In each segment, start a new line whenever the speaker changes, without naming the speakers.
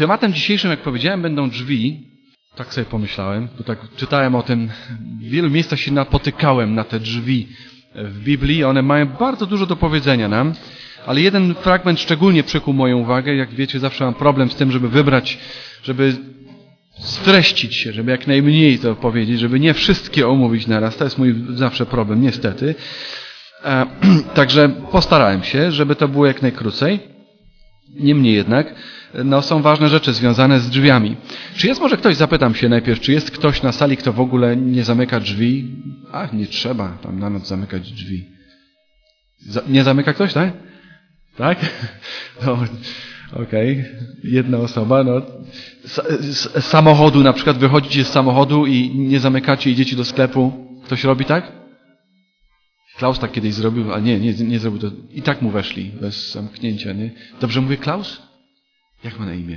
Tematem dzisiejszym, jak powiedziałem, będą drzwi. Tak sobie pomyślałem, bo tak czytałem o tym. W wielu miejscach się napotykałem na te drzwi w Biblii. One mają bardzo dużo do powiedzenia nam. Ale jeden fragment szczególnie przykuł moją uwagę. Jak wiecie, zawsze mam problem z tym, żeby wybrać, żeby streścić się, żeby jak najmniej to powiedzieć, żeby nie wszystkie omówić naraz. To jest mój zawsze problem, niestety. Także postarałem się, żeby to było jak najkrócej. Niemniej jednak, są ważne rzeczy związane z drzwiami. Czy jest może ktoś, zapytam się najpierw, czy jest ktoś na sali, kto w ogóle nie zamyka drzwi? Nie trzeba tam na noc zamykać drzwi. Nie zamyka ktoś, tak? Tak? No, okej. Jedna osoba. Z samochodu na przykład wychodzicie z samochodu i nie zamykacie, idziecie do sklepu. Ktoś robi tak? Klaus tak kiedyś zrobił, a nie zrobił to. I tak mu weszli, bez zamknięcia, nie? Dobrze mówię, Klaus? Jak ma na imię?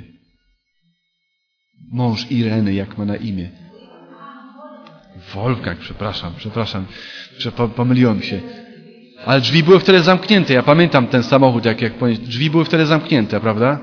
Mąż Ireny, jak ma na imię? Wolfgang, przepraszam. Pomyliłem się. Ale drzwi były wtedy zamknięte. Ja pamiętam ten samochód, jak drzwi były wtedy zamknięte, prawda?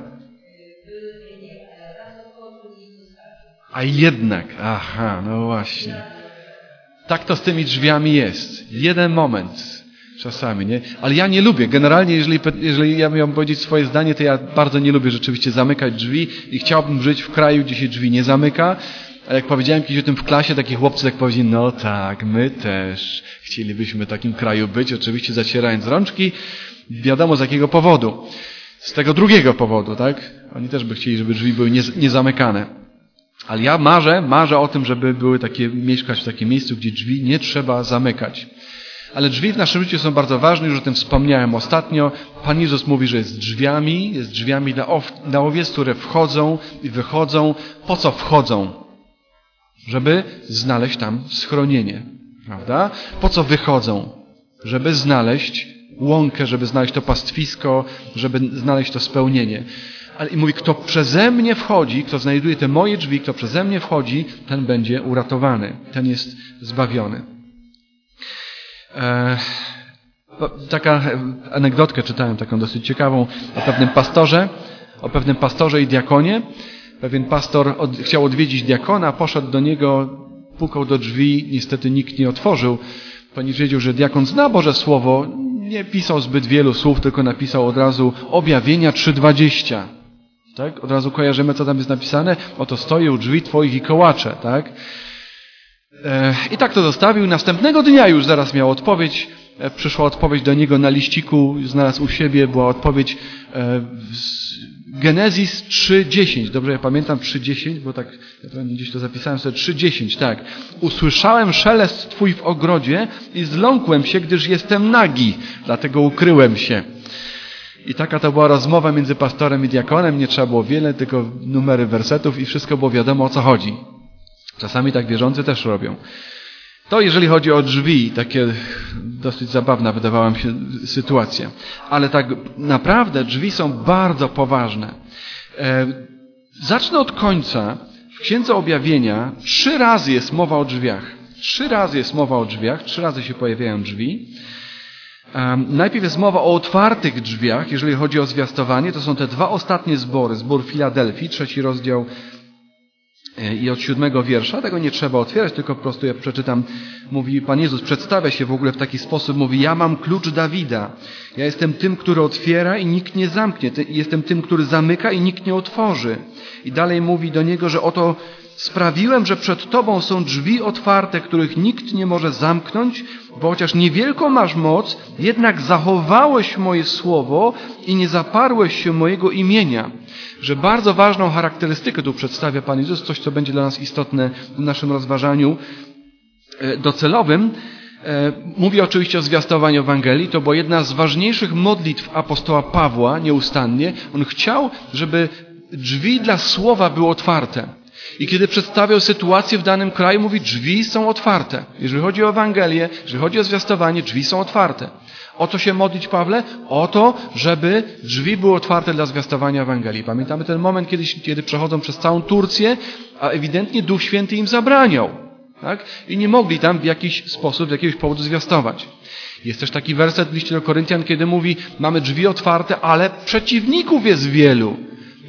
A jednak, no właśnie. Tak to z tymi drzwiami jest. Jeden moment czasami, nie? Ale ja nie lubię. Generalnie, jeżeli ja miałbym powiedzieć swoje zdanie, to ja bardzo nie lubię rzeczywiście zamykać drzwi i chciałbym żyć w kraju, gdzie się drzwi nie zamyka. Ale jak powiedziałem kiedyś o tym w klasie, taki chłopcy tak powiedzieli, no tak, my też chcielibyśmy w takim kraju być, oczywiście zacierając rączki. Wiadomo z jakiego powodu. Z tego drugiego powodu, tak? Oni też by chcieli, żeby drzwi były niezamykane. Ale ja marzę o tym, żeby mieszkać w takim miejscu, gdzie drzwi nie trzeba zamykać. Ale drzwi w naszym życiu są bardzo ważne, już o tym wspomniałem ostatnio. Pan Jezus mówi, że jest drzwiami dla owiec, które wchodzą i wychodzą. Po co wchodzą? Żeby znaleźć tam schronienie, prawda? Po co wychodzą? Żeby znaleźć łąkę, żeby znaleźć to pastwisko, żeby znaleźć to spełnienie. I mówi, kto przeze mnie wchodzi, kto znajduje te moje drzwi, kto przeze mnie wchodzi, ten będzie uratowany. Ten jest zbawiony. Taka anegdotkę czytałem, taką dosyć ciekawą, o pewnym pastorze i diakonie. Pewien pastor chciał odwiedzić diakona, poszedł do niego, pukał do drzwi, niestety nikt nie otworzył, ponieważ wiedział, że diakon zna Boże Słowo, nie pisał zbyt wielu słów, tylko napisał od razu Objawienia 3:20. Tak? Od razu kojarzymy, co tam jest napisane. Oto stoję u drzwi twoich i kołaczę. Tak? I tak to zostawił. Następnego dnia już zaraz miał odpowiedź. Przyszła odpowiedź do niego na liściku. Znalazł u siebie. Była odpowiedź Genezis 3:10. Dobrze, ja pamiętam 3:10, bo tak ja gdzieś to zapisałem sobie. 3:10, tak. Usłyszałem szelest twój w ogrodzie i zląkłem się, gdyż jestem nagi. Dlatego ukryłem się. I taka to była rozmowa między pastorem i diakonem. Nie trzeba było wiele, tylko numery wersetów i wszystko było wiadomo, o co chodzi. Czasami tak wierzący też robią. To jeżeli chodzi o drzwi, takie dosyć zabawna wydawała mi się sytuacja. Ale tak naprawdę drzwi są bardzo poważne. Zacznę od końca. W Księdze Objawienia 3 razy jest mowa o drzwiach. 3 razy jest mowa o drzwiach. 3 razy się pojawiają drzwi. Najpierw jest mowa o otwartych drzwiach, jeżeli chodzi o zwiastowanie. To są te 2 ostatnie zbory. Zbór Filadelfii, 3 rozdział i od 7 wiersza. Tego nie trzeba otwierać, tylko po prostu ja przeczytam. Mówi, Pan Jezus przedstawia się w ogóle w taki sposób. Mówi, ja mam klucz Dawida. Ja jestem tym, który otwiera i nikt nie zamknie. Jestem tym, który zamyka i nikt nie otworzy. I dalej mówi do niego, że oto sprawiłem, że przed Tobą są drzwi otwarte, których nikt nie może zamknąć, bo chociaż niewielką masz moc, jednak zachowałeś moje słowo i nie zaparłeś się mojego imienia. Że bardzo ważną charakterystykę tu przedstawia Pan Jezus, coś, co będzie dla nas istotne w naszym rozważaniu docelowym. Mówi oczywiście o zwiastowaniu Ewangelii. To była jedna z ważniejszych modlitw apostoła Pawła nieustannie. On chciał, żeby drzwi dla słowa były otwarte. I kiedy przedstawiał sytuację w danym kraju, mówi, drzwi są otwarte. Jeżeli chodzi o Ewangelię, jeżeli chodzi o zwiastowanie, drzwi są otwarte. O co się modlić, Pawle? O to, żeby drzwi były otwarte dla zwiastowania Ewangelii. Pamiętamy ten moment, kiedy przechodzą przez całą Turcję, a ewidentnie Duch Święty im zabraniał. Tak? I nie mogli tam w jakiś sposób, z jakiegoś powodu zwiastować. Jest też taki werset w liście do Koryntian, kiedy mówi, mamy drzwi otwarte, ale przeciwników jest wielu.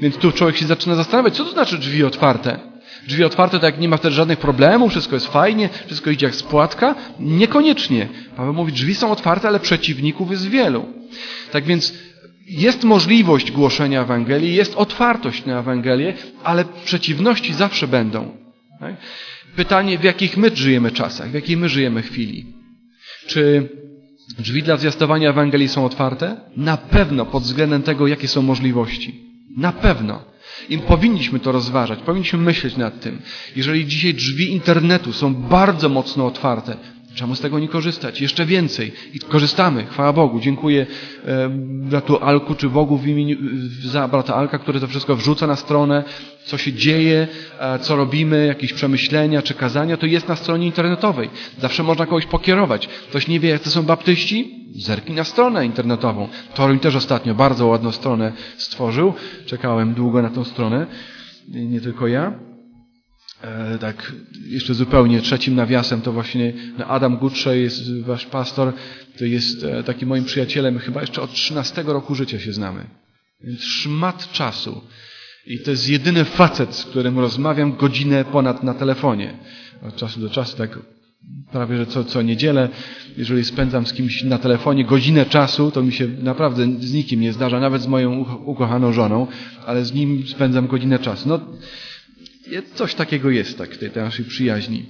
Więc tu człowiek się zaczyna zastanawiać, co to znaczy drzwi otwarte? Drzwi otwarte, tak jak nie ma wtedy żadnych problemów, wszystko jest fajnie, wszystko idzie jak z płatka? Niekoniecznie. Paweł mówi, drzwi są otwarte, ale przeciwników jest wielu. Tak więc jest możliwość głoszenia Ewangelii, jest otwartość na Ewangelię, ale przeciwności zawsze będą. Tak? Pytanie, w jakich my żyjemy czasach, w jakiej my żyjemy chwili. Czy drzwi dla zwiastowania Ewangelii są otwarte? Na pewno pod względem tego, jakie są możliwości. Na pewno. I powinniśmy to rozważać, powinniśmy myśleć nad tym. Jeżeli dzisiaj drzwi internetu są bardzo mocno otwarte, czemu z tego nie korzystać? Jeszcze więcej. I korzystamy, chwała Bogu. Dziękuję bratu Alku czy Bogu w imieniu, za brata Alka, który to wszystko wrzuca na stronę, co się dzieje, co robimy, jakieś przemyślenia czy kazania, to jest na stronie internetowej. Zawsze można kogoś pokierować. Ktoś nie wie, jak to są baptyści? Zerknij na stronę internetową. Toruń też ostatnio bardzo ładną stronę stworzył. Czekałem długo na tą stronę. Nie tylko ja. Tak, jeszcze zupełnie trzecim nawiasem to właśnie Adam Gutrze jest wasz pastor, to jest takim moim przyjacielem, chyba jeszcze od 13 roku życia się znamy. Więc szmat czasu. I to jest jedyny facet, z którym rozmawiam godzinę ponad na telefonie. Od czasu do czasu, tak prawie, że co niedzielę, jeżeli spędzam z kimś na telefonie godzinę czasu, to mi się naprawdę z nikim nie zdarza, nawet z moją ukochaną żoną, ale z nim spędzam godzinę czasu. No, coś takiego jest, tak, tej naszej przyjaźni.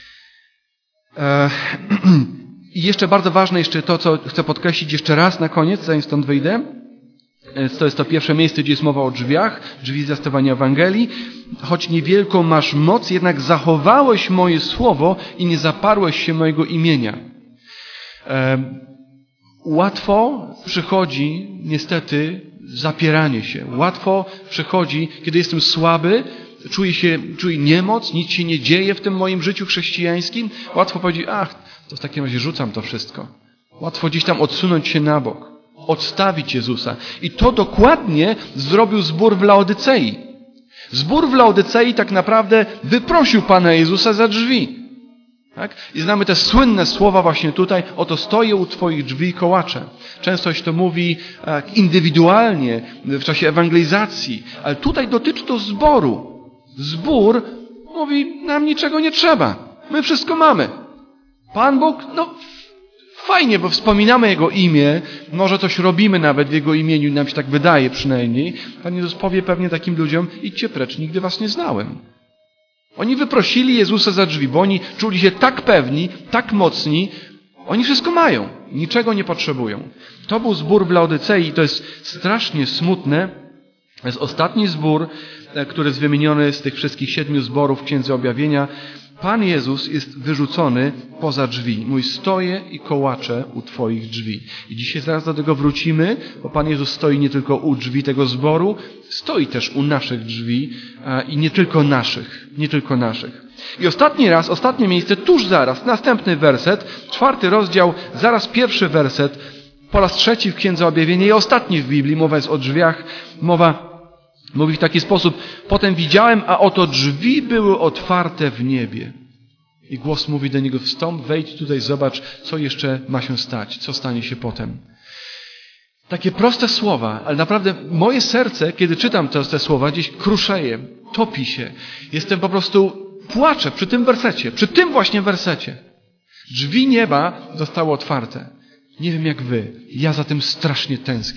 I jeszcze bardzo ważne, jeszcze to, co chcę podkreślić jeszcze raz na koniec, zanim stąd wyjdę. To jest to pierwsze miejsce, gdzie jest mowa o drzwiach, drzwi zwiastowania Ewangelii. Choć niewielką masz moc, jednak zachowałeś moje słowo i nie zaparłeś się mojego imienia. Łatwo przychodzi, niestety, zapieranie się. Łatwo przychodzi, kiedy jestem słaby, czuję niemoc, nic się nie dzieje w tym moim życiu chrześcijańskim. Łatwo powiedzieć, to w takim razie rzucam to wszystko. Łatwo gdzieś tam odsunąć się na bok, odstawić Jezusa. I to dokładnie zrobił zbór w Laodycei. Zbór w Laodycei tak naprawdę wyprosił Pana Jezusa za drzwi. Tak? I znamy te słynne słowa właśnie tutaj, oto stoję u Twoich drzwi i kołaczę. Często się to mówi indywidualnie, w czasie ewangelizacji, ale tutaj dotyczy to zboru. Zbór mówi, nam niczego nie trzeba. My wszystko mamy. Pan Bóg, fajnie, bo wspominamy Jego imię, może coś robimy nawet w Jego imieniu, nam się tak wydaje przynajmniej. Pan Jezus powie pewnie takim ludziom, idźcie precz, nigdy was nie znałem. Oni wyprosili Jezusa za drzwi, bo oni czuli się tak pewni, tak mocni, oni wszystko mają, niczego nie potrzebują. To był zbór w Laodycei i to jest strasznie smutne. To jest ostatni zbór, który jest wymieniony z tych wszystkich 7 zborów w Księdze Objawienia. Pan Jezus jest wyrzucony poza drzwi. Mój stoję i kołaczę u Twoich drzwi. I dzisiaj zaraz do tego wrócimy, bo Pan Jezus stoi nie tylko u drzwi tego zboru, stoi też u naszych drzwi i nie tylko naszych. I ostatnie miejsce, tuż zaraz, następny werset, 4 rozdział, zaraz 1 werset, po raz 3 w Księdze Objawienia i ostatni w Biblii, mowa jest o drzwiach, mówi w taki sposób, potem widziałem, a oto drzwi były otwarte w niebie. I głos mówi do niego, wstąp, wejdź tutaj, zobacz, co jeszcze ma się stać, co stanie się potem. Takie proste słowa, ale naprawdę moje serce, kiedy czytam te słowa, gdzieś kruszeje, topi się. Jestem po prostu, płaczę przy tym wersecie, przy tym właśnie wersecie. Drzwi nieba zostały otwarte. Nie wiem jak wy, ja za tym strasznie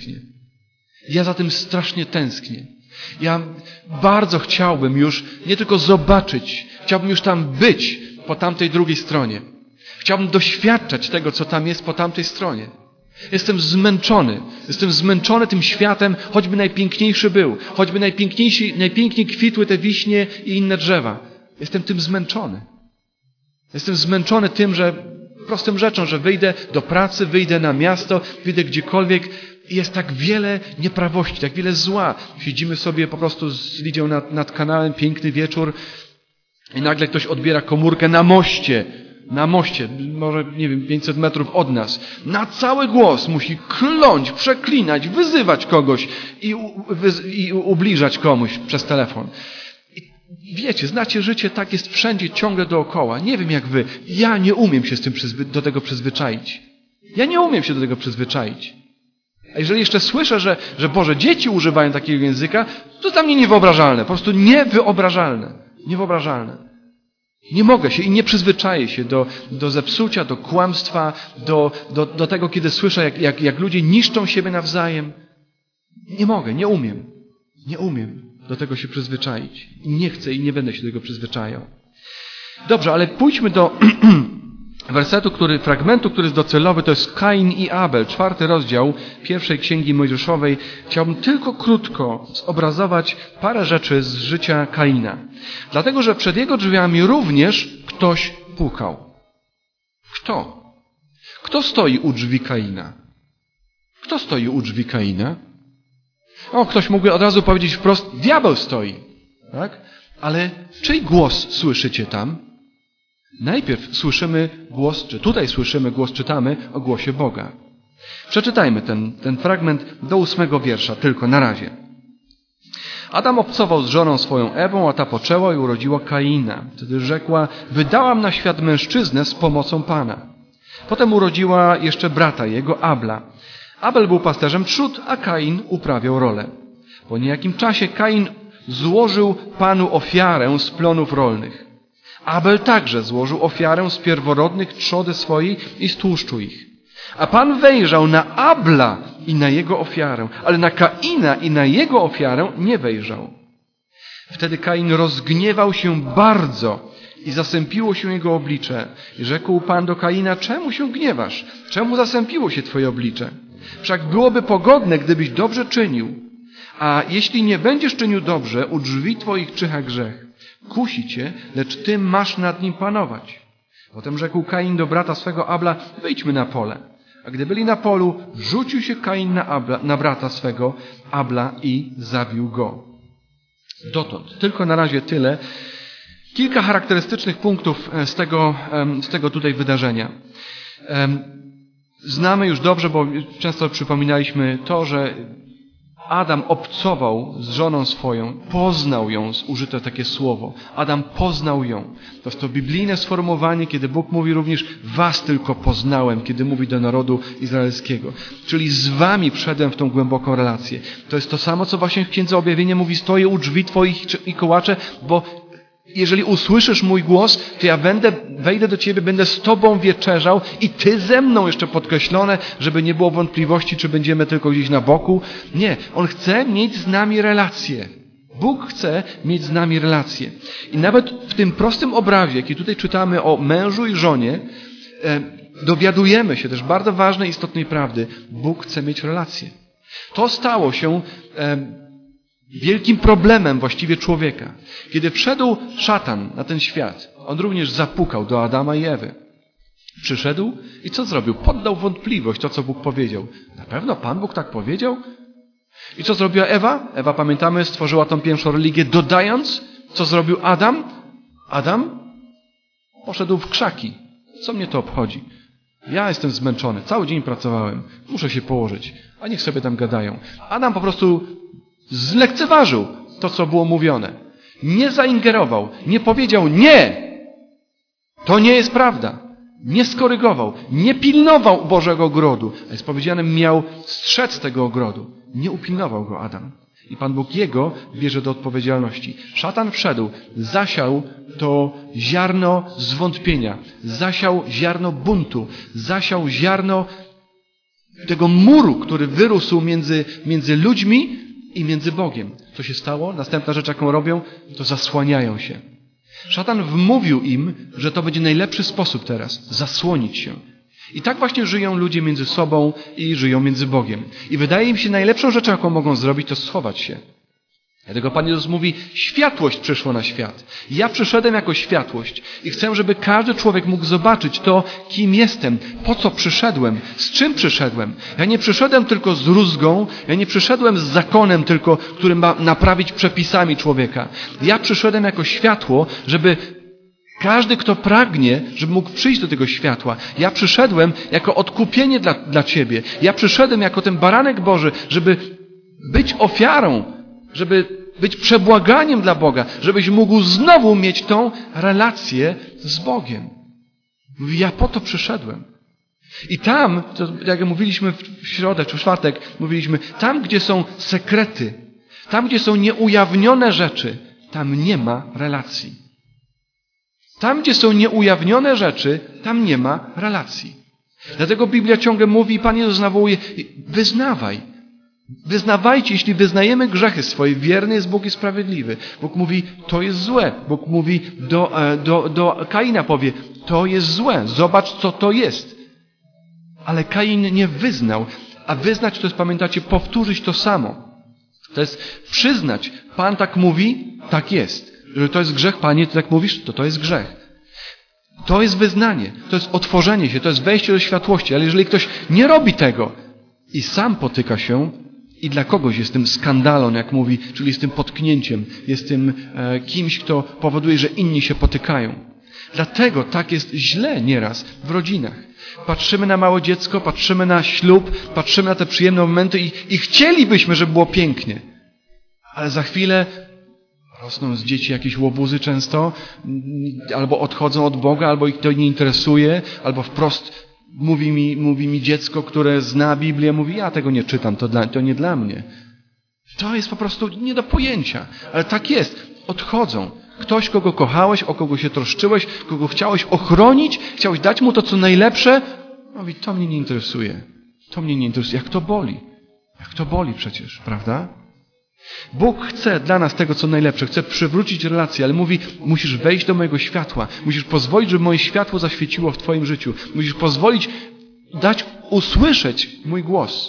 tęsknię. Ja bardzo chciałbym już nie tylko zobaczyć, chciałbym już tam być po tamtej drugiej stronie. Chciałbym doświadczać tego, co tam jest po tamtej stronie. Jestem zmęczony tym światem, choćby najpiękniejszy był, choćby najpiękniej kwitły te wiśnie i inne drzewa. Jestem tym zmęczony. Jestem zmęczony tym, prostym rzeczą, że wyjdę do pracy, wyjdę na miasto, wyjdę gdziekolwiek, jest tak wiele nieprawości, tak wiele zła. Siedzimy sobie po prostu z Lidią nad kanałem, piękny wieczór i nagle ktoś odbiera komórkę na moście, może, 500 metrów od nas. Na cały głos musi kląć, przeklinać, wyzywać kogoś i ubliżać komuś przez telefon. I wiecie, znacie życie, tak jest wszędzie, ciągle dookoła. Nie wiem jak wy, ja nie umiem się do tego przyzwyczaić. A jeżeli jeszcze słyszę, że Boże, dzieci używają takiego języka, to dla mnie niewyobrażalne. Po prostu niewyobrażalne. Niewyobrażalne. Nie mogę się i nie przyzwyczaję się do zepsucia, do kłamstwa, do tego, kiedy słyszę, jak ludzie niszczą siebie nawzajem. Nie mogę, nie umiem. Nie umiem do tego się przyzwyczaić. I nie chcę i nie będę się do tego przyzwyczajał. Dobrze, ale pójdźmy do fragmentu, który jest docelowy, to jest Kain i Abel, 4 rozdział pierwszej Księgi Mojżeszowej. Chciałbym tylko krótko zobrazować parę rzeczy z życia Kaina. Dlatego, że przed jego drzwiami również ktoś pukał. Kto? Kto stoi u drzwi Kaina? Kto stoi u drzwi Kaina? Ktoś mógłby od razu powiedzieć wprost, diabeł stoi. Tak? Ale czyj głos słyszycie tam? Najpierw słyszymy głos, czy tutaj słyszymy głos, czytamy o głosie Boga. Przeczytajmy ten fragment do 8 wiersza, tylko na razie. Adam obcował z żoną swoją Ewą, a ta poczęła i urodziła Kaina. Wtedy rzekła, wydałam na świat mężczyznę z pomocą Pana. Potem urodziła jeszcze brata jego, Abla. Abel był pasterzem trzód, a Kain uprawiał rolę. Po niejakim czasie Kain złożył Panu ofiarę z plonów rolnych. Abel także złożył ofiarę z pierworodnych trzody swojej i z tłuszczu ich. A Pan wejrzał na Abla i na jego ofiarę, ale na Kaina i na jego ofiarę nie wejrzał. Wtedy Kain rozgniewał się bardzo i zasępiło się jego oblicze. I rzekł Pan do Kaina, czemu się gniewasz? Czemu zasępiło się twoje oblicze? Wszak byłoby pogodne, gdybyś dobrze czynił. A jeśli nie będziesz czynił dobrze, u drzwi twoich czyha grzech. Kusi cię, lecz ty masz nad nim panować. Potem rzekł Kain do brata swego Abla, wyjdźmy na pole. A gdy byli na polu, rzucił się Kain na brata swego Abla i zabił go. Dotąd. Tylko na razie tyle. Kilka charakterystycznych punktów z tego tutaj wydarzenia. Znamy już dobrze, bo często przypominaliśmy to, że Adam obcował z żoną swoją, poznał ją, użyte takie słowo. Adam poznał ją. To jest to biblijne sformułowanie, kiedy Bóg mówi również, was tylko poznałem, kiedy mówi do narodu izraelskiego. Czyli z wami wszedłem w tą głęboką relację. To jest to samo, co właśnie w Księdze Objawienia mówi, stoję u drzwi twoich i kołaczę, bo jeżeli usłyszysz mój głos, to ja wejdę do ciebie, będę z tobą wieczerzał i ty ze mną, jeszcze podkreślone, żeby nie było wątpliwości, czy będziemy tylko gdzieś na boku. Nie, On chce mieć z nami relację. Bóg chce mieć z nami relację. I nawet w tym prostym obrazie, jaki tutaj czytamy o mężu i żonie, dowiadujemy się też bardzo ważnej, istotnej prawdy. Bóg chce mieć relację. To stało się wielkim problemem właściwie człowieka. Kiedy wszedł szatan na ten świat, on również zapukał do Adama i Ewy. Przyszedł i co zrobił? Poddał wątpliwość to, co Bóg powiedział. Na pewno Pan Bóg tak powiedział? I co zrobiła Ewa? Ewa, pamiętamy, stworzyła tą pierwszą religię, dodając, co zrobił Adam? Adam poszedł w krzaki. Co mnie to obchodzi? Ja jestem zmęczony. Cały dzień pracowałem. Muszę się położyć. A niech sobie tam gadają. Adam po prostu zlekceważył to, co było mówione. Nie zaingerował. Nie powiedział nie. To nie jest prawda. Nie skorygował. Nie pilnował Bożego ogrodu. A jest powiedziane, miał strzec tego ogrodu. Nie upilnował go Adam. I Pan Bóg jego bierze do odpowiedzialności. Szatan wszedł, zasiał to ziarno zwątpienia, zasiał ziarno buntu, zasiał ziarno tego muru, który wyrósł między ludźmi i między Bogiem. Co się stało? Następna rzecz, jaką robią, to zasłaniają się. Szatan wmówił im, że to będzie najlepszy sposób teraz, zasłonić się. I tak właśnie żyją ludzie między sobą i żyją między Bogiem. I wydaje im się najlepszą rzeczą, jaką mogą zrobić, to schować się. Dlatego Pan Jezus mówi, światłość przyszła na świat. Ja przyszedłem jako światłość i chcę, żeby każdy człowiek mógł zobaczyć to, kim jestem, po co przyszedłem, z czym przyszedłem. Ja nie przyszedłem tylko z rózgą, ja nie przyszedłem z zakonem tylko, który ma naprawić przepisami człowieka. Ja przyszedłem jako światło, żeby każdy, kto pragnie, żeby mógł przyjść do tego światła. Ja przyszedłem jako odkupienie dla ciebie. Ja przyszedłem jako ten baranek Boży, żeby być ofiarą, żeby być przebłaganiem dla Boga, żebyś mógł znowu mieć tą relację z Bogiem. Mówi, ja po to przyszedłem. I tam, jak mówiliśmy w środę czy w czwartek, mówiliśmy, tam gdzie są sekrety, tam gdzie są nieujawnione rzeczy, tam nie ma relacji. Tam gdzie są nieujawnione rzeczy, tam nie ma relacji. Dlatego Biblia ciągle mówi, Pan Jezus nawołuje, wyznawaj. Wyznawajcie, jeśli wyznajemy grzechy swoje, wierny jest Bóg i sprawiedliwy. Bóg mówi, to jest złe. Bóg mówi do Kaina, powie, to jest złe, zobacz co to jest. Ale Kain nie wyznał, a wyznać to jest, pamiętacie, powtórzyć to samo. To jest przyznać, Pan tak mówi, tak jest. Że to jest grzech, Panie, Ty tak mówisz, to jest grzech. To jest wyznanie, to jest otworzenie się, to jest wejście do światłości. Ale jeżeli ktoś nie robi tego i sam potyka się i dla kogoś jest tym skandalem, jak mówi, czyli jest tym potknięciem, jest tym kimś, kto powoduje, że inni się potykają. Dlatego tak jest źle nieraz w rodzinach. Patrzymy na małe dziecko, patrzymy na ślub, patrzymy na te przyjemne momenty i chcielibyśmy, żeby było pięknie. Ale za chwilę rosną z dzieci jakieś łobuzy często, albo odchodzą od Boga, albo ich to nie interesuje, albo wprost mówi mi dziecko, które zna Biblię, mówi, ja tego nie czytam, to nie dla mnie. To jest po prostu nie do pojęcia. Ale tak jest. Odchodzą. Ktoś, kogo kochałeś, o kogo się troszczyłeś, kogo chciałeś ochronić, chciałeś dać mu to, co najlepsze, mówi, to mnie nie interesuje. To mnie nie interesuje. Jak to boli? Jak to boli przecież, prawda? Bóg chce dla nas tego, co najlepsze. Chce przywrócić relacje, ale mówi, musisz wejść do mojego światła. Musisz pozwolić, żeby moje światło zaświeciło w Twoim życiu. Musisz pozwolić, usłyszeć mój głos.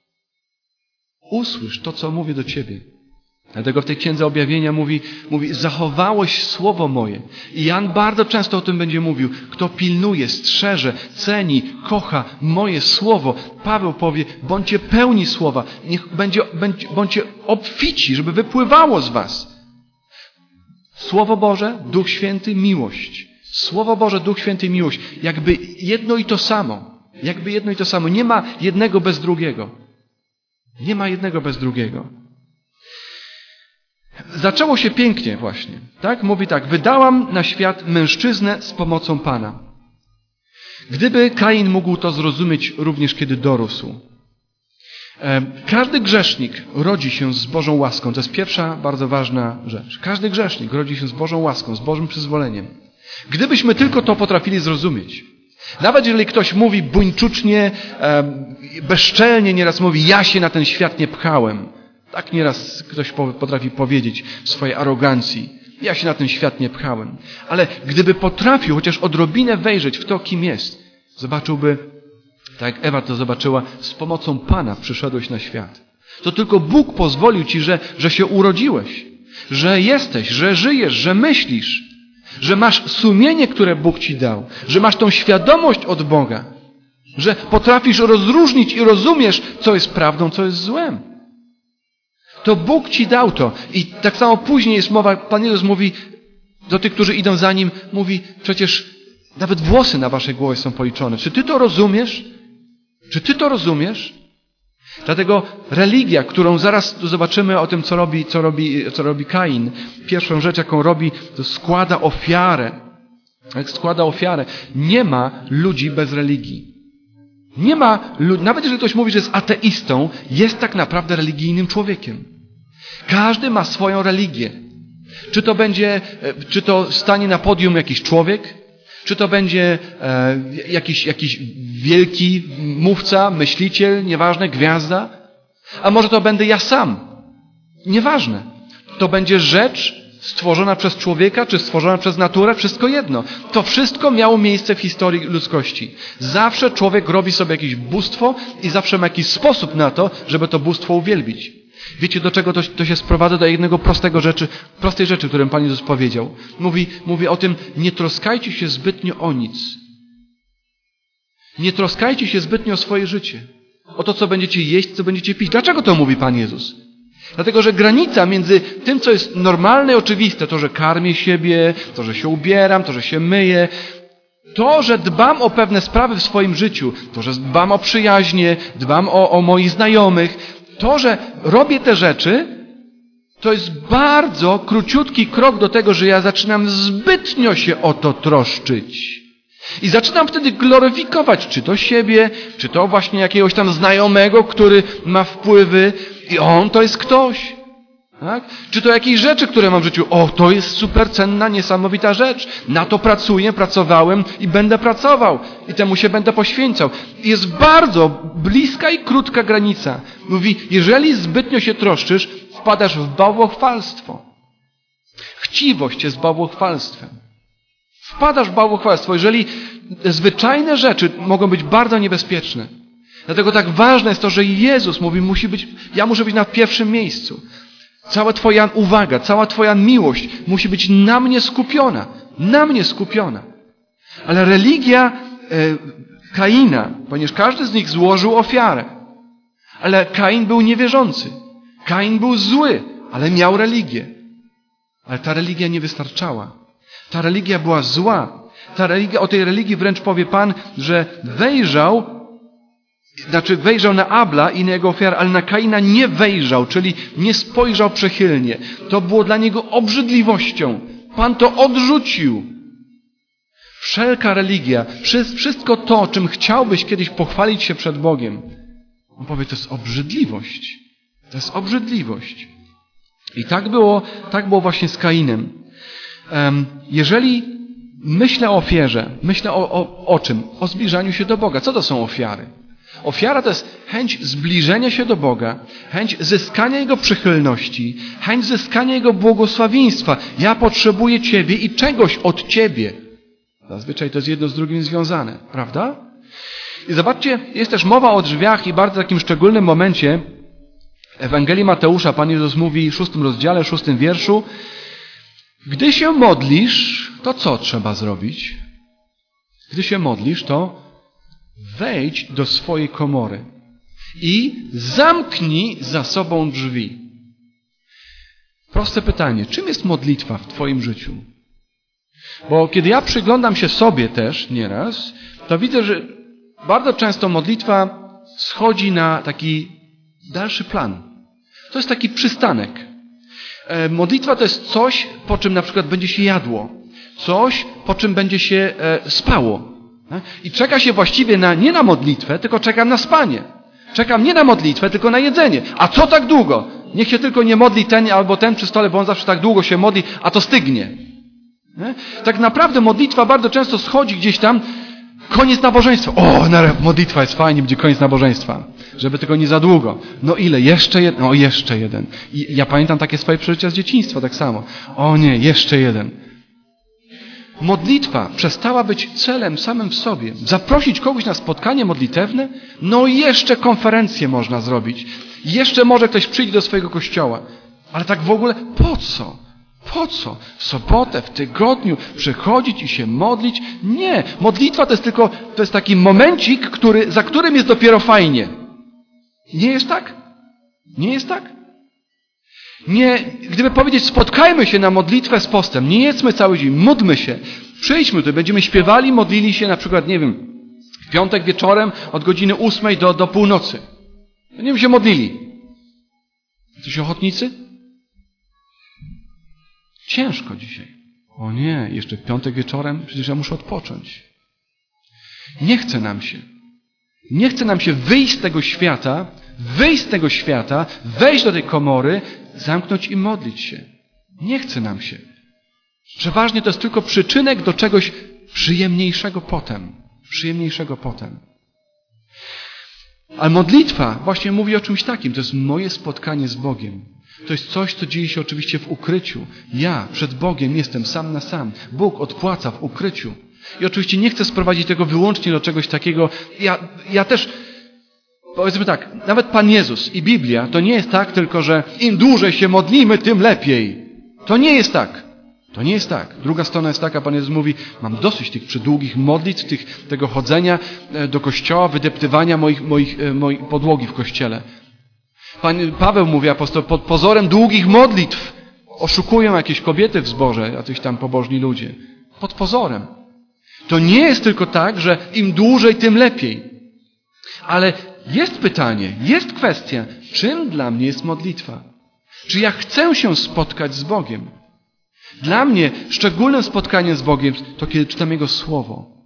Usłysz to, co mówię do Ciebie. Dlatego w tej Księdze Objawienia mówi, zachowałeś słowo moje. I Jan bardzo często o tym będzie mówił. Kto pilnuje, strzeże, ceni, kocha moje słowo. Paweł powie, bądźcie pełni słowa. Niech bądźcie obfici, żeby wypływało z was. Słowo Boże, Duch Święty, miłość. Słowo Boże, Duch Święty, miłość. Jakby jedno i to samo. Jakby jedno i to samo. Nie ma jednego bez drugiego. Nie ma jednego bez drugiego. Zaczęło się pięknie właśnie. Tak? Mówi tak. Wydałam na świat mężczyznę z pomocą Pana. Gdyby Kain mógł to zrozumieć również kiedy dorósł. Każdy grzesznik rodzi się z Bożą łaską. To jest pierwsza bardzo ważna rzecz. Każdy grzesznik rodzi się z Bożą łaską, z Bożym przyzwoleniem. Gdybyśmy tylko to potrafili zrozumieć. Nawet jeżeli ktoś mówi buńczucznie, bezczelnie nieraz mówi, ja się na ten świat nie pchałem. Tak nieraz ktoś potrafi powiedzieć w swojej arogancji. Ja się na ten świat nie pchałem. Ale gdyby potrafił chociaż odrobinę wejrzeć w to, kim jest, zobaczyłby, tak jak Ewa to zobaczyła, z pomocą Pana przyszedłeś na świat. To tylko Bóg pozwolił ci, że się urodziłeś, że jesteś, że żyjesz, że myślisz, że masz sumienie, które Bóg ci dał, że masz tą świadomość od Boga, że potrafisz rozróżnić i rozumiesz, co jest prawdą, co jest złem. To Bóg ci dał to. I tak samo później jest mowa, Pan Jezus mówi do tych, którzy idą za Nim, mówi, przecież nawet włosy na waszej głowie są policzone. Czy ty to rozumiesz? Czy ty to rozumiesz? Dlatego religia, którą zaraz zobaczymy o tym, co robi Kain, pierwszą rzecz, jaką robi, to składa ofiarę. Jak składa ofiarę. Nie ma ludzi bez religii. Nie ma ludzi, nawet jeżeli ktoś mówi, że jest ateistą, jest tak naprawdę religijnym człowiekiem. Każdy ma swoją religię. Czy to stanie na podium jakiś człowiek, czy to będzie jakiś wielki mówca, myśliciel, nieważne, gwiazda, a może to będę ja sam. Nieważne. To będzie rzecz stworzona przez człowieka, czy stworzona przez naturę, wszystko jedno. To wszystko miało miejsce w historii ludzkości. Zawsze człowiek robi sobie jakieś bóstwo i zawsze ma jakiś sposób na to, żeby to bóstwo uwielbić. Wiecie, do czego to się sprowadza? Do jednego prostej rzeczy, którą Pan Jezus powiedział. Mówi o tym, nie troskajcie się zbytnio o nic. Nie troskajcie się zbytnio o swoje życie. O to, co będziecie jeść, co będziecie pić. Dlaczego to mówi Pan Jezus? Dlatego, że granica między tym, co jest normalne i oczywiste, to, że karmię siebie, to, że się ubieram, to, że się myję, to, że dbam o pewne sprawy w swoim życiu, to, że dbam o przyjaźnie, dbam o moich znajomych, to, że robię te rzeczy, to jest bardzo króciutki krok do tego, że ja zaczynam zbytnio się o to troszczyć. I zaczynam wtedy gloryfikować, czy to siebie, czy to właśnie jakiegoś tam znajomego, który ma wpływy i on to jest ktoś. Tak? Czy to jakieś rzeczy, które mam w życiu. O, to jest super cenna, niesamowita rzecz. Na to pracuję, pracowałem i będę pracował. I temu się będę poświęcał. Jest bardzo bliska i krótka granica. Mówi, jeżeli zbytnio się troszczysz, wpadasz w bałwochwalstwo. Chciwość jest bałwochwalstwem. Wpadasz w bałwochwalstwo, jeżeli zwyczajne rzeczy mogą być bardzo niebezpieczne. Dlatego tak ważne jest to, że Jezus mówi, ja muszę być na pierwszym miejscu. Cała Twoja uwaga, cała Twoja miłość musi być na mnie skupiona. Na mnie skupiona. Ale religia Kaina, ponieważ każdy z nich złożył ofiarę. Ale Kain był niewierzący. Kain był zły, ale miał religię. Ale ta religia nie wystarczała. Ta religia była zła. O tej religii wręcz powie Pan, że wejrzał na Abla i na jego ofiarę, ale na Kaina nie wejrzał, czyli nie spojrzał przychylnie. To było dla niego obrzydliwością. Pan to odrzucił. Wszelka religia, wszystko to, czym chciałbyś kiedyś pochwalić się przed Bogiem, on powie, to jest obrzydliwość. To jest obrzydliwość. I tak było właśnie z Kainem. Jeżeli myślę o ofierze, myślę o czym? O zbliżaniu się do Boga. Co to są ofiary? Ofiara to jest chęć zbliżenia się do Boga, chęć zyskania Jego przychylności, chęć zyskania Jego błogosławieństwa. Ja potrzebuję Ciebie i czegoś od Ciebie. Zazwyczaj to jest jedno z drugim związane, prawda? I zobaczcie, jest też mowa o drzwiach i bardzo takim szczególnym momencie Ewangelii Mateusza Pan Jezus mówi w 6 rozdziale, 6 wierszu: gdy się modlisz, to co trzeba zrobić? Gdy się modlisz, to wejdź do swojej komory i zamknij za sobą drzwi. Proste pytanie, czym jest modlitwa w Twoim życiu? Bo kiedy ja przyglądam się sobie też nieraz, to widzę, że bardzo często modlitwa schodzi na taki dalszy plan. To jest taki przystanek. Modlitwa to jest coś, po czym na przykład będzie się jadło. Coś, po czym będzie się spało. I czeka się właściwie nie na modlitwę, tylko czekam na spanie. Czekam nie na modlitwę, tylko na jedzenie. A co tak długo? Niech się tylko nie modli ten albo ten przy stole, bo on zawsze tak długo się modli, a to stygnie. Nie? Tak naprawdę modlitwa bardzo często schodzi gdzieś tam, koniec nabożeństwa. Modlitwa jest fajnie, będzie koniec nabożeństwa. Żeby tylko nie za długo. No ile? Jeszcze jeden. O, jeszcze jeden. I ja pamiętam takie swoje przeżycia z dzieciństwa tak samo. O nie, jeszcze jeden. Modlitwa przestała być celem samym w sobie. Zaprosić kogoś na spotkanie modlitewne? No jeszcze konferencję można zrobić. Jeszcze może ktoś przyjść do swojego kościoła. Ale tak w ogóle po co? Po co? W sobotę, w tygodniu przychodzić i się modlić? Nie. Modlitwa to jest taki momencik, za którym jest dopiero fajnie. Nie jest tak? Nie jest tak? Nie, gdyby powiedzieć, spotkajmy się na modlitwę z postem, nie jedzmy cały dzień, módlmy się, przyjdźmy tu, będziemy śpiewali, modlili się na przykład, nie wiem, w piątek wieczorem od godziny 8 do północy. Będziemy się modlili. Jesteś ochotnicy? Ciężko dzisiaj. O nie, jeszcze w piątek wieczorem, przecież ja muszę odpocząć. Nie chce nam się. Nie chce nam się wyjść z tego świata, wejść do tej komory, zamknąć i modlić się. Nie chce nam się. Przeważnie to jest tylko przyczynek do czegoś przyjemniejszego potem. Ale modlitwa właśnie mówi o czymś takim. To jest moje spotkanie z Bogiem. To jest coś, co dzieje się oczywiście w ukryciu. Ja przed Bogiem jestem sam na sam. Bóg odpłaca w ukryciu. I oczywiście nie chcę sprowadzić tego wyłącznie do czegoś takiego. Ja też, powiedzmy tak, nawet Pan Jezus i Biblia to nie jest tak tylko, że im dłużej się modlimy, tym lepiej. To nie jest tak. Druga strona jest taka, Pan Jezus mówi, mam dosyć tych przydługich modlitw, tego chodzenia do kościoła, wydeptywania moich podłogi w kościele. Pan Paweł mówi, apostoł, pod pozorem długich modlitw oszukują jakieś kobiety w zborze, jacyś tam pobożni ludzie. Pod pozorem. To nie jest tylko tak, że im dłużej, tym lepiej. Ale jest pytanie, jest kwestia, czym dla mnie jest modlitwa? Czy ja chcę się spotkać z Bogiem? Dla mnie szczególnym spotkaniem z Bogiem to kiedy czytam Jego Słowo.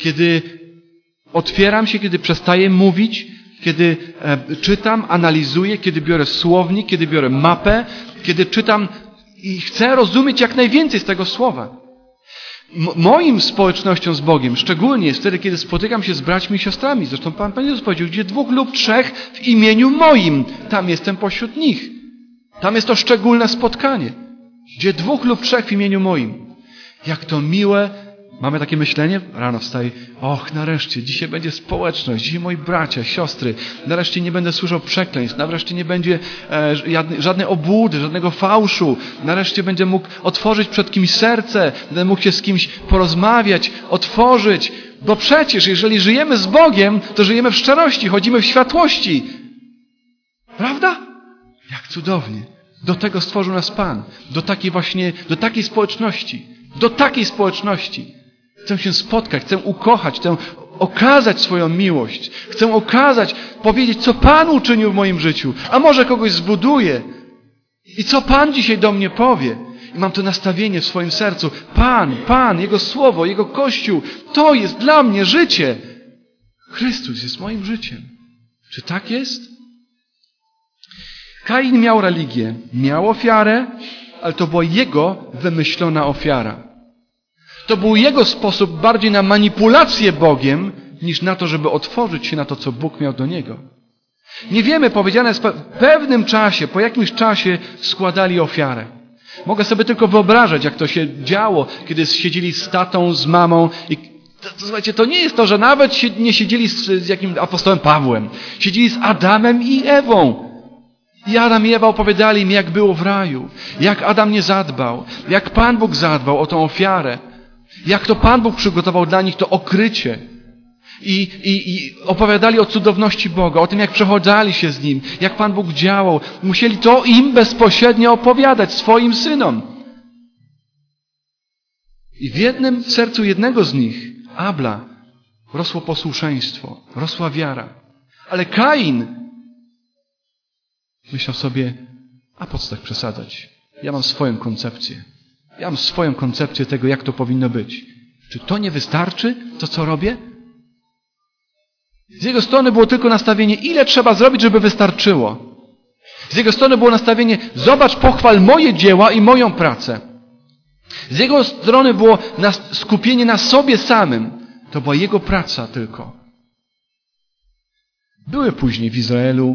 Kiedy otwieram się, kiedy przestaję mówić, kiedy czytam, analizuję, kiedy biorę słownik, kiedy biorę mapę, kiedy czytam i chcę rozumieć jak najwięcej z tego słowa. Moim społecznością z Bogiem szczególnie jest wtedy, kiedy spotykam się z braćmi i siostrami. Zresztą Pan Jezus powiedział, gdzie 2 lub 3 w imieniu moim, tam jestem pośród nich. Tam jest to szczególne spotkanie. Gdzie 2 lub 3 w imieniu moim. Jak to miłe. Mamy takie myślenie? Rano wstaję. Nareszcie, dzisiaj będzie społeczność. Dzisiaj moi bracia, siostry. Nareszcie nie będę słyszał przekleństw. Nareszcie nie będzie żadnej obłudy, żadnego fałszu. Nareszcie będę mógł otworzyć przed kimś serce. Będę mógł się z kimś porozmawiać, otworzyć. Bo przecież, jeżeli żyjemy z Bogiem, to żyjemy w szczerości, chodzimy w światłości. Prawda? Jak cudownie. Do tego stworzył nas Pan. Do takiej społeczności. Do takiej społeczności. Chcę się spotkać, chcę ukochać, chcę okazać swoją miłość. Chcę powiedzieć, co Pan uczynił w moim życiu. A może kogoś zbuduję. I co Pan dzisiaj do mnie powie. I mam to nastawienie w swoim sercu. Pan, Jego Słowo, Jego Kościół, to jest dla mnie życie. Chrystus jest moim życiem. Czy tak jest? Kain miał religię, miał ofiarę, ale to była jego wymyślona ofiara. To był jego sposób bardziej na manipulację Bogiem, niż na to, żeby otworzyć się na to, co Bóg miał do niego. Nie wiemy, powiedziane jest, w pewnym czasie, po jakimś czasie składali ofiarę. Mogę sobie tylko wyobrażać, jak to się działo, kiedy siedzieli z tatą, z mamą. I słuchajcie, to nie jest to, że nawet nie siedzieli z jakim apostołem Pawłem. Siedzieli z Adamem i Ewą. I Adam i Ewa opowiadali mi, jak było w raju. Jak Adam nie zadbał. Jak Pan Bóg zadbał o tą ofiarę. Jak to Pan Bóg przygotował dla nich to okrycie. I opowiadali o cudowności Boga, o tym, jak przechodzali się z Nim, jak Pan Bóg działał. Musieli to im bezpośrednio opowiadać, swoim synom. I w sercu jednego z nich, Abla, rosło posłuszeństwo, rosła wiara. Ale Kain myślał sobie, a po co tak przesadzać? Ja mam swoją koncepcję. Ja mam swoją koncepcję tego, jak to powinno być. Czy to nie wystarczy, to co robię? Z jego strony było tylko nastawienie, ile trzeba zrobić, żeby wystarczyło. Z jego strony było nastawienie, zobacz, pochwal moje dzieła i moją pracę. Z jego strony było skupienie na sobie samym. To była jego praca tylko. Były później w Izraelu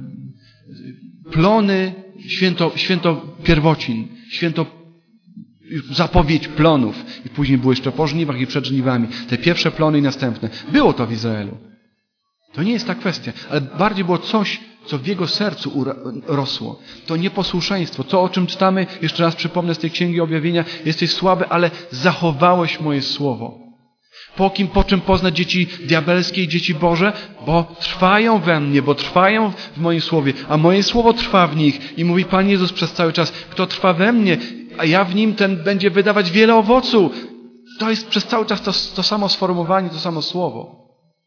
plony, święto pierwocin, zapowiedź plonów. I później było jeszcze po żniwach i przed żniwami. Te pierwsze plony i następne. Było to w Izraelu. To nie jest ta kwestia, ale bardziej było coś, co w jego sercu rosło. To nieposłuszeństwo. To, o czym czytamy, jeszcze raz przypomnę z tej Księgi Objawienia, jesteś słaby, ale zachowałeś moje słowo. Po czym poznać dzieci diabelskie i dzieci Boże? Bo trwają we mnie, bo trwają w moim słowie, a moje słowo trwa w nich. I mówi Pan Jezus przez cały czas, kto trwa we mnie, a ja w nim, ten będzie wydawać wiele owocu. To jest przez cały czas to samo sformułowanie, to samo słowo.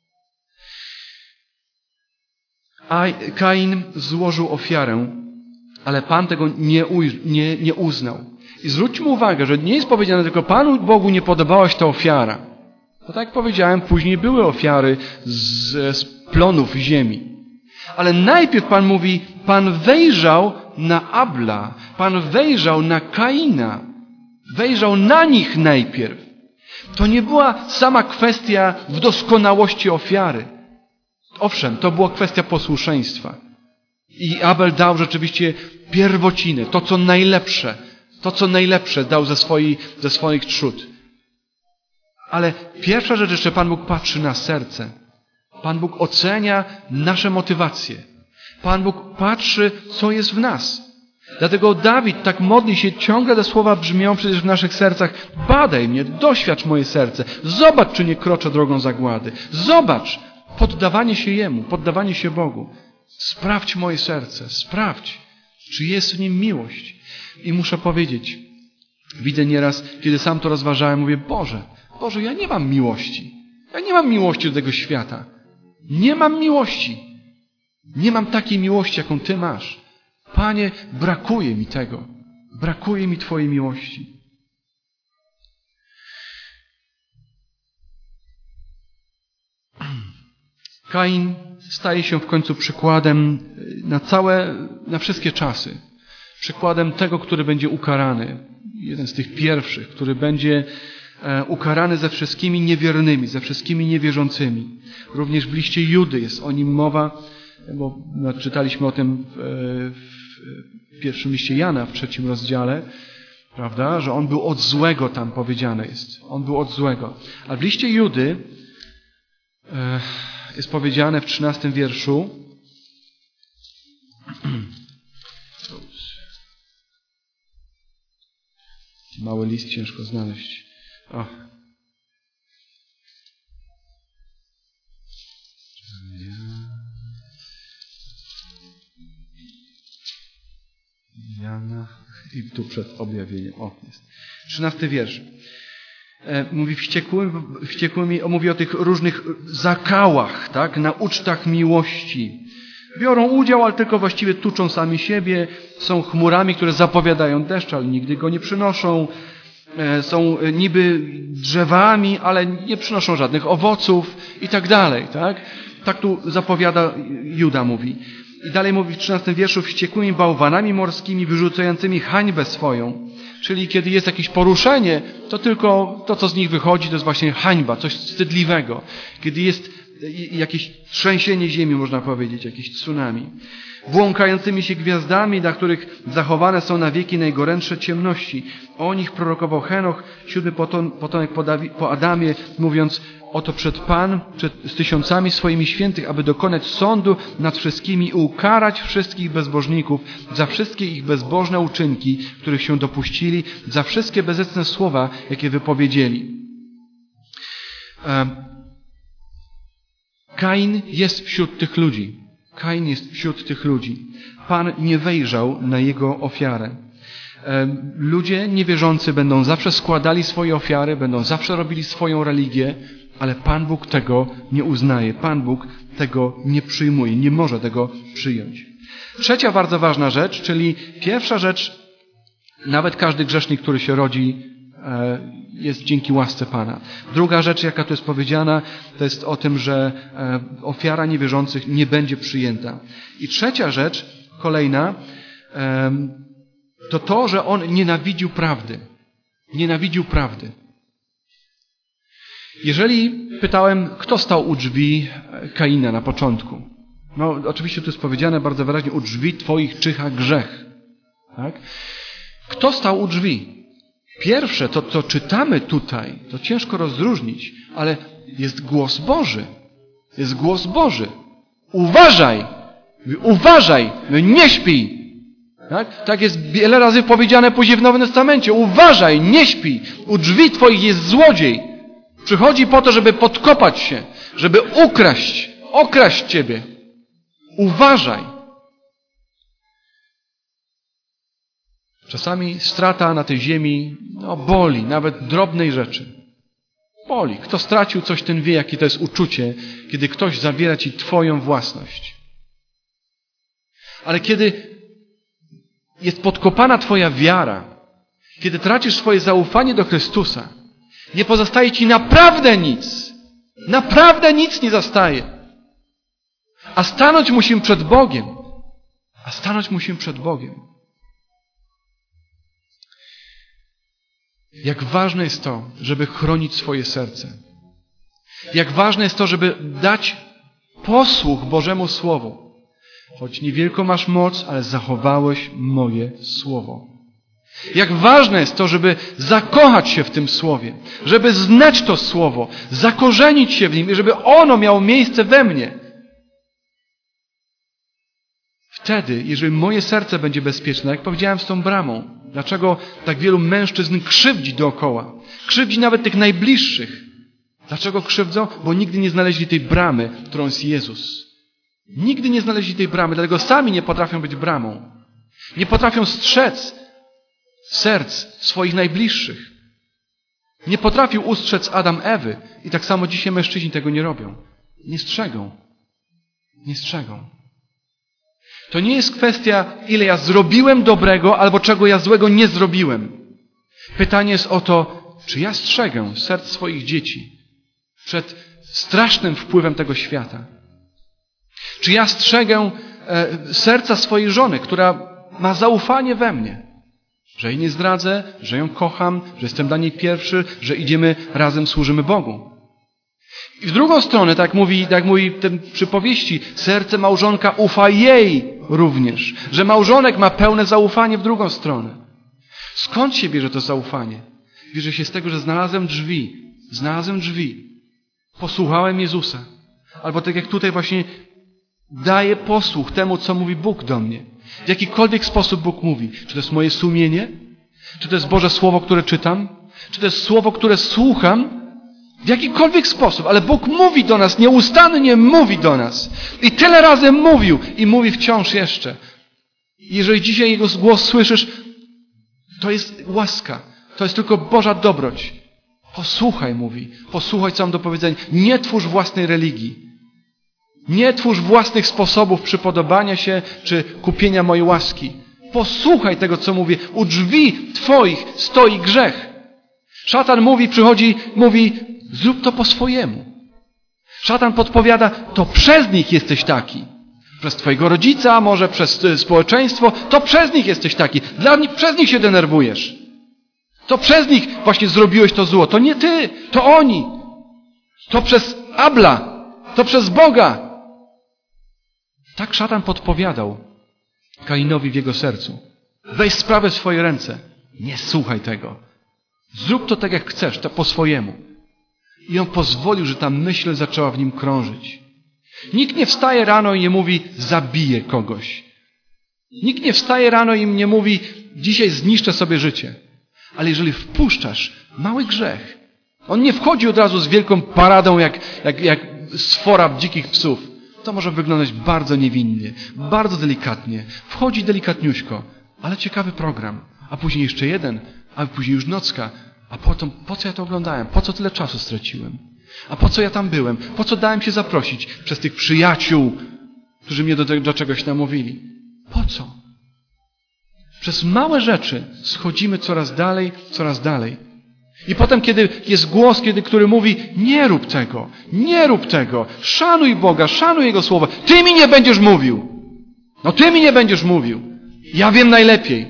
A Kain złożył ofiarę, ale Pan tego nie uznał. I zwróćmy uwagę, że nie jest powiedziane tylko Panu Bogu nie podobała się ta ofiara. Bo tak jak powiedziałem, później były ofiary z plonów ziemi. Ale najpierw Pan mówi, Pan wejrzał na Abla, Pan wejrzał na Kaina. Wejrzał na nich najpierw. To nie była sama kwestia w doskonałości ofiary. Owszem, to była kwestia posłuszeństwa. I Abel dał rzeczywiście pierwociny, to co najlepsze dał ze swoich trzód. Ale pierwsza rzecz, jeszcze Pan Bóg patrzy na serce. Pan Bóg ocenia nasze motywacje. Pan Bóg patrzy, co jest w nas. Dlatego Dawid tak modli się, ciągle te słowa brzmią przecież w naszych sercach. Badaj mnie, doświadcz moje serce. Zobacz, czy nie kroczę drogą zagłady. Zobacz, poddawanie się Jemu, poddawanie się Bogu. Sprawdź moje serce, sprawdź, czy jest w nim miłość. I muszę powiedzieć, widzę nieraz, kiedy sam to rozważałem, mówię, Boże, ja nie mam miłości. Ja nie mam miłości do tego świata. Nie mam miłości. Nie mam takiej miłości, jaką Ty masz. Panie, brakuje mi tego. Brakuje mi Twojej miłości. Kain staje się w końcu przykładem na wszystkie czasy. Przykładem tego, który będzie ukarany. Jeden z tych pierwszych, który będzie ukarany ze wszystkimi niewiernymi, ze wszystkimi niewierzącymi. Również w liście Judy jest o nim mowa, bo czytaliśmy o tym w pierwszym liście Jana, w 3 rozdziale, prawda, że on był od złego, tam powiedziane jest. On był od złego. A w liście Judy jest powiedziane w 13 wierszu, mały list ciężko znaleźć. Jana i tu przed objawieniem. Jest. 13 wiersz. Mówi wściekłymi, mówi o tych różnych zakałach, tak? Na ucztach miłości. Biorą udział, ale tylko właściwie tuczą sami siebie. Są chmurami, które zapowiadają deszcz, ale nigdy go nie przynoszą. Są niby drzewami, ale nie przynoszą żadnych owoców i tak dalej, tak? Tak tu zapowiada Juda, mówi. I dalej mówi w 13 wierszu, wściekłymi bałwanami morskimi, wyrzucającymi hańbę swoją. Czyli kiedy jest jakieś poruszenie, to tylko to, co z nich wychodzi, to jest właśnie hańba, coś wstydliwego. Kiedy jest jakieś trzęsienie ziemi, można powiedzieć, jakieś tsunami. Błąkającymi się gwiazdami, dla których zachowane są na wieki najgorętsze ciemności. O nich prorokował Henoch, 7 potomek po Adamie, mówiąc: oto przed Pan, z tysiącami swoimi świętych, aby dokonać sądu nad wszystkimi i ukarać wszystkich bezbożników za wszystkie ich bezbożne uczynki, których się dopuścili, za wszystkie bezecne słowa, jakie wypowiedzieli. Kain jest wśród tych ludzi. Kain jest wśród tych ludzi. Pan nie wejrzał na jego ofiarę. Ludzie niewierzący będą zawsze składali swoje ofiary, będą zawsze robili swoją religię, ale Pan Bóg tego nie uznaje. Pan Bóg tego nie przyjmuje, nie może tego przyjąć. Trzecia bardzo ważna rzecz, czyli pierwsza rzecz, nawet każdy grzesznik, który się rodzi, jest dzięki łasce Pana. Druga rzecz, jaka tu jest powiedziana, to jest o tym, że ofiara niewierzących nie będzie przyjęta. I trzecia rzecz, kolejna, to, że on nienawidził prawdy. Nienawidził prawdy. Jeżeli pytałem, kto stał u drzwi Kaina na początku, no oczywiście tu jest powiedziane bardzo wyraźnie, u drzwi twoich czyha grzech. Tak? Kto stał u drzwi? Pierwsze, to co czytamy tutaj, to ciężko rozróżnić, ale jest głos Boży. Jest głos Boży. Uważaj! Uważaj! Nie śpij! Tak jest wiele razy powiedziane później w Nowym Testamencie. Uważaj! Nie śpij! U drzwi twoich jest złodziej. Przychodzi po to, żeby podkopać się, żeby okraść ciebie. Uważaj! Czasami strata na tej ziemi boli, nawet drobnej rzeczy. Boli. Kto stracił coś, ten wie, jakie to jest uczucie, kiedy ktoś zabiera ci twoją własność. Ale kiedy jest podkopana twoja wiara, kiedy tracisz swoje zaufanie do Chrystusa, nie pozostaje ci naprawdę nic. Naprawdę nic nie zostaje. A stanąć musimy przed Bogiem. Jak ważne jest to, żeby chronić swoje serce. Jak ważne jest to, żeby dać posłuch Bożemu Słowu. Choć niewielką masz moc, ale zachowałeś moje Słowo. Jak ważne jest to, żeby zakochać się w tym Słowie, żeby znać to Słowo, zakorzenić się w nim i żeby ono miało miejsce we mnie. Wtedy, jeżeli moje serce będzie bezpieczne, jak powiedziałem z tą bramą, dlaczego tak wielu mężczyzn krzywdzi dookoła, krzywdzi nawet tych najbliższych. Dlaczego krzywdzą? Bo nigdy nie znaleźli tej bramy, którą jest Jezus. Nigdy nie znaleźli tej bramy, dlatego sami nie potrafią być bramą. Nie potrafią strzec serc swoich najbliższych. Nie potrafił ustrzec Adam Ewy i tak samo dzisiaj mężczyźni tego nie robią. Nie strzegą. To nie jest kwestia, ile ja zrobiłem dobrego albo czego ja złego nie zrobiłem. Pytanie jest o to, czy ja strzegę serc swoich dzieci przed strasznym wpływem tego świata. Czy ja strzegę serca swojej żony, która ma zaufanie we mnie? Że jej nie zdradzę, że ją kocham, że jestem dla niej pierwszy, że idziemy razem, służymy Bogu. I w drugą stronę, tak mówi ten przypowieści, serce małżonka ufa jej również. Że małżonek ma pełne zaufanie w drugą stronę. Skąd się bierze to zaufanie? Bierze się z tego, że znalazłem drzwi. Posłuchałem Jezusa. Albo tak jak tutaj właśnie daję posłuch temu, co mówi Bóg do mnie. W jakikolwiek sposób Bóg mówi. Czy to jest moje sumienie? Czy to jest Boże Słowo, które czytam? Czy to jest Słowo, które słucham? W jakikolwiek sposób. Ale Bóg mówi do nas, nieustannie mówi do nas. I tyle razy mówił i mówi wciąż jeszcze. Jeżeli dzisiaj Jego głos słyszysz, to jest łaska. To jest tylko Boża dobroć. Posłuchaj, mówi. Posłuchaj, co mam do powiedzenia. Nie twórz własnej religii. Nie twórz własnych sposobów przypodobania się czy kupienia mojej łaski. Posłuchaj tego, co mówię. U drzwi Twoich stoi grzech. Szatan mówi, zrób to po swojemu. Szatan podpowiada, to przez nich jesteś taki. Przez Twojego rodzica, może przez społeczeństwo, to przez nich jesteś taki. Przez nich się denerwujesz. To przez nich właśnie zrobiłeś to zło. To nie ty, to oni. To przez Abla, to przez Boga. Tak szatan podpowiadał Kainowi w jego sercu. Weź sprawę w swoje ręce. Nie słuchaj tego. Zrób to tak, jak chcesz, to po swojemu. I on pozwolił, że ta myśl zaczęła w nim krążyć. Nikt nie wstaje rano i nie mówi, zabiję kogoś. Nikt nie wstaje rano i nie mówi, dzisiaj zniszczę sobie życie. Ale jeżeli wpuszczasz mały grzech, on nie wchodzi od razu z wielką paradą jak sfora dzikich psów. To może wyglądać bardzo niewinnie, bardzo delikatnie. Wchodzi delikatniuśko, ale ciekawy program. A później jeszcze jeden, a później już nocka. A potem, po co ja to oglądałem? Po co tyle czasu straciłem? A po co ja tam byłem? Po co dałem się zaprosić przez tych przyjaciół, którzy mnie do czegoś namówili? Po co? Przez małe rzeczy schodzimy coraz dalej. I potem, kiedy jest głos, który mówi, nie rób tego, szanuj Boga, szanuj Jego słowa. Ty mi nie będziesz mówił. No ty mi nie będziesz mówił. Ja wiem najlepiej.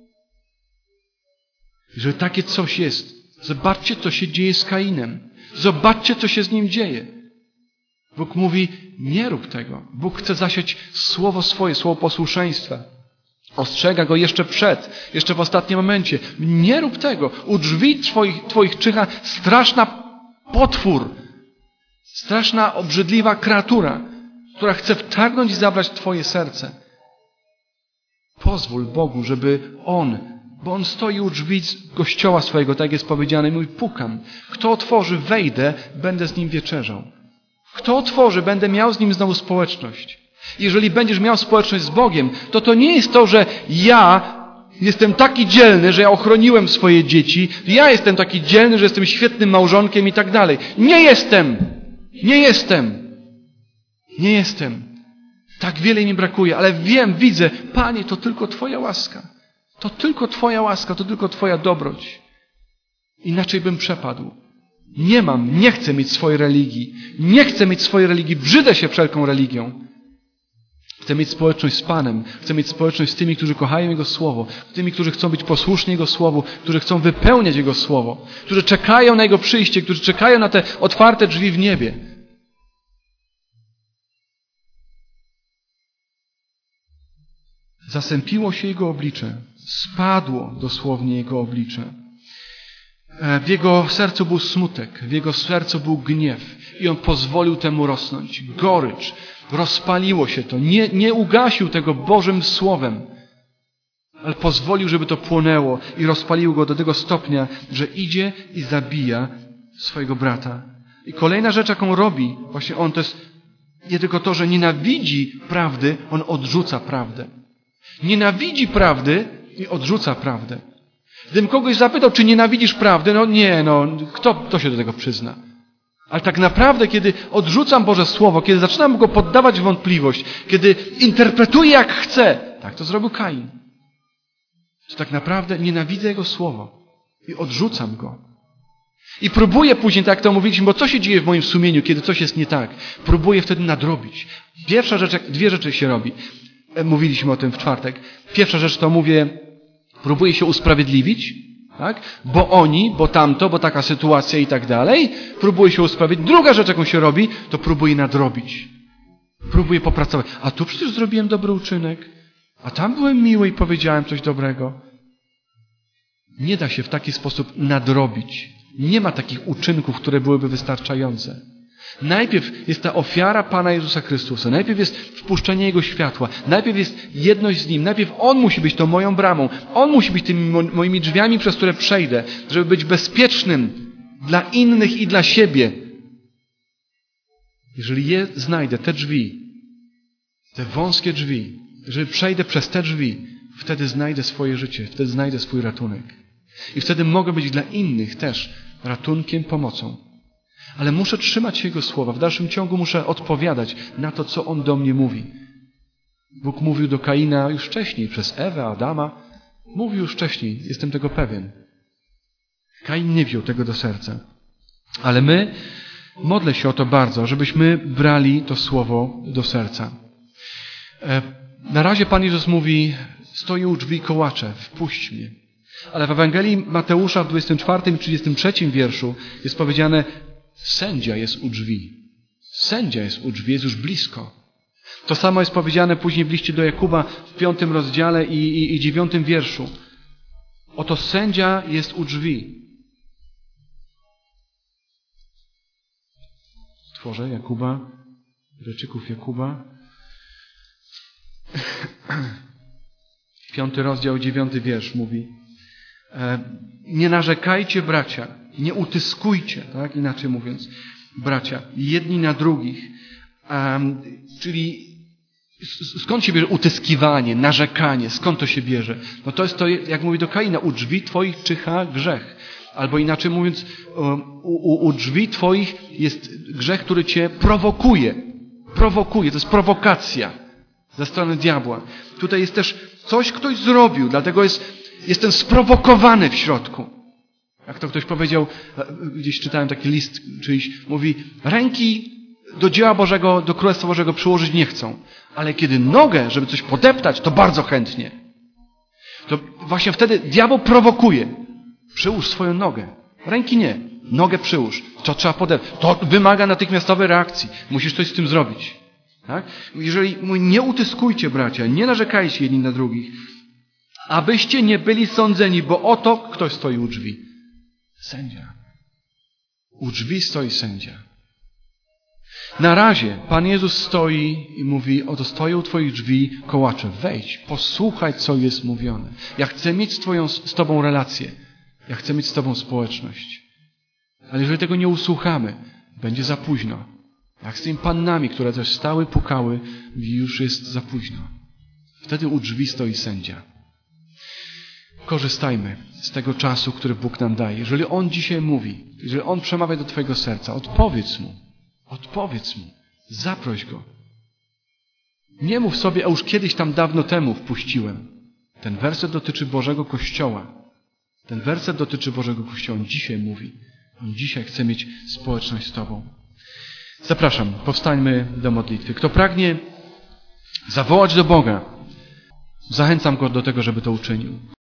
Jeżeli takie coś jest, zobaczcie, co się dzieje z Kainem. Zobaczcie, co się z nim dzieje. Bóg mówi, nie rób tego. Bóg chce zasiać słowo swoje, słowo posłuszeństwa. Ostrzega go jeszcze w ostatnim momencie. Nie rób tego. U drzwi twoich czyha straszna potwór. Straszna, obrzydliwa kreatura, która chce wtargnąć i zabrać twoje serce. Pozwól Bogu, bo On stoi u drzwi kościoła swojego, tak jest powiedziane, i mówi, pukam. Kto otworzy, wejdę, będę z nim wieczerzał. Kto otworzy, będę miał z nim znowu społeczność. Jeżeli będziesz miał społeczność z Bogiem, to nie jest to, że ja jestem taki dzielny, że ja ochroniłem swoje dzieci, ja jestem taki dzielny, że jestem świetnym małżonkiem i tak dalej. Nie jestem. Tak wiele mi brakuje, ale widzę, Panie, to tylko Twoja łaska. To tylko Twoja łaska, to tylko Twoja dobroć. Inaczej bym przepadł. Nie chcę mieć swojej religii. Brzydzę się wszelką religią. Chcę mieć społeczność z Panem. Chcę mieć społeczność z tymi, którzy kochają Jego Słowo. Z tymi, którzy chcą być posłuszni Jego Słowu. Którzy chcą wypełniać Jego Słowo. Którzy czekają na Jego przyjście. Którzy czekają na te otwarte drzwi w niebie. Zasępiło się Jego oblicze. Spadło dosłownie Jego oblicze. W Jego sercu był smutek. W Jego sercu był gniew. I On pozwolił temu rosnąć. Gorycz. Rozpaliło się to. Nie ugasił tego Bożym Słowem. Ale pozwolił, żeby to płonęło i rozpalił go do tego stopnia, że idzie i zabija swojego brata. I kolejna rzecz, jaką robi właśnie on, to jest nie tylko to, że nienawidzi prawdy, on odrzuca prawdę. Nienawidzi prawdy i odrzuca prawdę. Gdybym kogoś zapytał, czy nienawidzisz prawdy, kto się do tego przyzna? Ale tak naprawdę, kiedy odrzucam Boże Słowo, kiedy zaczynam go poddawać w wątpliwość, kiedy interpretuję jak chcę, tak to zrobił Kain. To tak naprawdę nienawidzę Jego Słowo i odrzucam go. I próbuję później, tak jak to mówiliśmy, bo co się dzieje w moim sumieniu, kiedy coś jest nie tak? Próbuję wtedy nadrobić. Pierwsza rzecz, dwie rzeczy się robi. Mówiliśmy o tym w czwartek. Pierwsza rzecz to próbuję się usprawiedliwić, tak? Bo oni, bo tamto, bo taka sytuacja i tak dalej. Próbuję się usprawiedliwić. Druga rzecz, jaką się robi, to próbuję nadrobić. Próbuję popracować. A tu przecież zrobiłem dobry uczynek. A tam byłem miły i powiedziałem coś dobrego. Nie da się w taki sposób nadrobić. Nie ma takich uczynków, które byłyby wystarczające. Najpierw jest ta ofiara Pana Jezusa Chrystusa. Najpierw jest wpuszczenie Jego światła. Najpierw jest jedność z Nim. Najpierw On musi być tą moją bramą. On musi być tymi moimi drzwiami, przez które przejdę, żeby być bezpiecznym dla innych i dla siebie. Jeżeli znajdę te drzwi, te wąskie drzwi, jeżeli przejdę przez te drzwi, wtedy znajdę swoje życie, wtedy znajdę swój ratunek. I wtedy mogę być dla innych też ratunkiem, pomocą. Ale muszę trzymać się Jego słowa. W dalszym ciągu muszę odpowiadać na to, co On do mnie mówi. Bóg mówił do Kaina już wcześniej, przez Ewę, Adama. Mówił już wcześniej, jestem tego pewien. Kain nie wziął tego do serca. Ale modlę się o to bardzo, żebyśmy brali to słowo do serca. Na razie Pan Jezus mówi, stoi u drzwi i kołacze, wpuść mnie. Ale w Ewangelii Mateusza w 24 i 33 wierszu jest powiedziane, sędzia jest u drzwi. Sędzia jest u drzwi, jest już blisko. To samo jest powiedziane później w liście do Jakuba w 5 rozdziale i 9 wierszu. Oto sędzia jest u drzwi. Tworzę Jakuba, Reczyków Jakuba. 5 rozdział, 9 wiersz mówi. Nie narzekajcie, bracia, nie utyskujcie, tak? Inaczej mówiąc, bracia, jedni na drugich. Czyli skąd się bierze utyskiwanie, narzekanie, skąd to się bierze? No to jest to, jak mówi do Kaina, u drzwi twoich czyha grzech. Albo inaczej mówiąc, u drzwi twoich jest grzech, który cię prowokuje. Prowokuje, to jest prowokacja ze strony diabła. Tutaj jest też coś, ktoś zrobił, dlatego jestem sprowokowany w środku. Jak to ktoś powiedział, gdzieś czytałem taki list czyjś, mówi, ręki do dzieła Bożego, do Królestwa Bożego przyłożyć nie chcą, ale kiedy nogę, żeby coś podeptać, to bardzo chętnie. To właśnie wtedy diabeł prowokuje. Przyłóż swoją nogę. Ręki nie. Nogę przyłóż. To trzeba podeptać. To wymaga natychmiastowej reakcji. Musisz coś z tym zrobić. Tak? Jeżeli nie utyskujcie, bracia, nie narzekajcie jedni na drugich, abyście nie byli sądzeni, bo oto ktoś stoi u drzwi. Sędzia. U drzwi stoi sędzia. Na razie Pan Jezus stoi i mówi, oto stoję u twoich drzwi, kołacze, wejdź, posłuchaj, co jest mówione. Ja chcę mieć z tobą relację. Ja chcę mieć z tobą społeczność. Ale jeżeli tego nie usłuchamy, będzie za późno. Jak z tymi pannami, które też stały, pukały, już jest za późno. Wtedy u drzwi stoi sędzia. Korzystajmy z tego czasu, który Bóg nam daje. Jeżeli On dzisiaj mówi, jeżeli On przemawia do twojego serca, odpowiedz Mu. Odpowiedz Mu. Zaproś Go. Nie mów sobie, a już kiedyś tam dawno temu wpuściłem. Ten werset dotyczy Bożego Kościoła. Ten werset dotyczy Bożego Kościoła. On dzisiaj mówi. On dzisiaj chce mieć społeczność z Tobą. Zapraszam, powstańmy do modlitwy. Kto pragnie zawołać do Boga, zachęcam go do tego, żeby to uczynił.